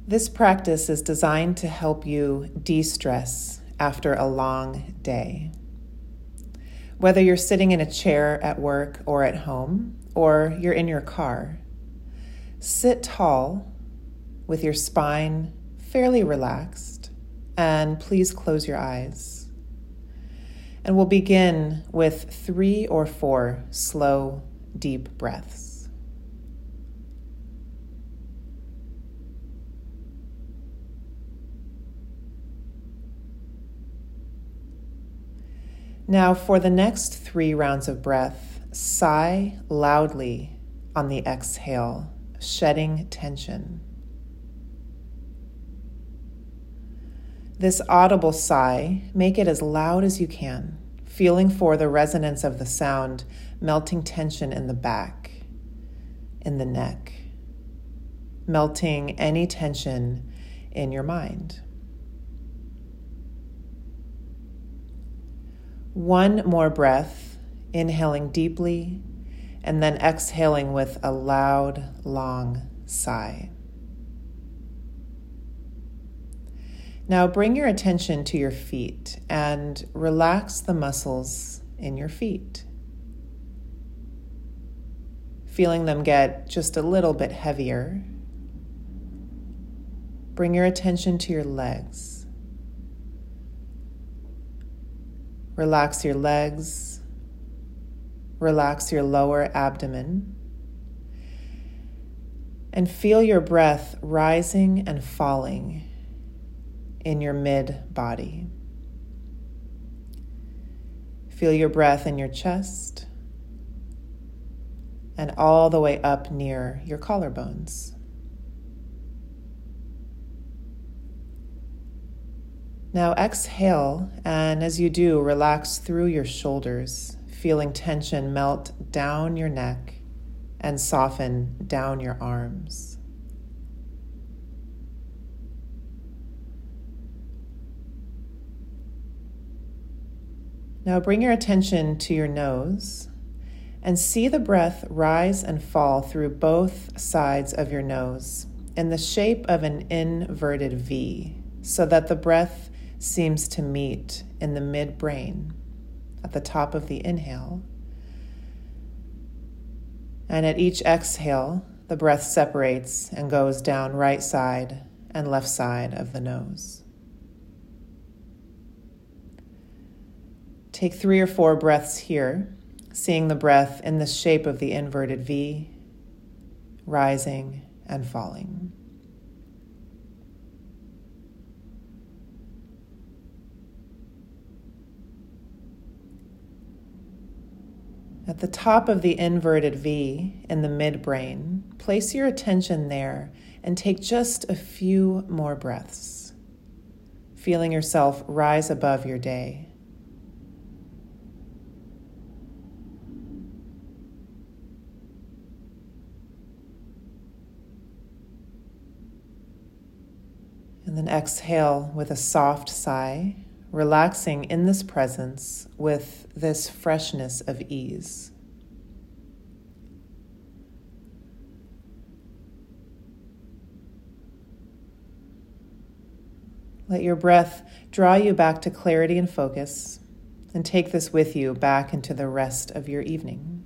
This practice is designed to help you de-stress after a long day. Whether you're sitting in a chair at work or at home, or you're in your car, sit tall with your spine fairly relaxed, and please close your eyes. And we'll begin with 3 or 4 slow, deep breaths. Now, for the next 3 rounds of breath, sigh loudly on the exhale, shedding tension. This audible sigh, make it as loud as you can, feeling for the resonance of the sound, melting tension in the back, in the neck, melting any tension in your mind. 1 more breath, inhaling deeply, and then exhaling with a loud, long sigh. Now bring your attention to your feet and relax the muscles in your feet, feeling them get just a little bit heavier. Bring your attention to your legs. Relax your legs, relax your lower abdomen, and feel your breath rising and falling in your mid-body. Feel your breath in your chest and all the way up near your collarbones. Now exhale, and as you do, relax through your shoulders, feeling tension melt down your neck and soften down your arms. Now bring your attention to your nose and see the breath rise and fall through both sides of your nose in the shape of an inverted V, so that the breath seems to meet in the midbrain at the top of the inhale. And at each exhale, the breath separates and goes down right side and left side of the nose. Take 3 or 4 breaths here, seeing the breath in the shape of the inverted V, rising and falling. At the top of the inverted V in the midbrain, place your attention there and take just a few more breaths, feeling yourself rise above your day. And then exhale with a soft sigh, relaxing in this presence with this freshness of ease. Let your breath draw you back to clarity and focus, and take this with you back into the rest of your evening.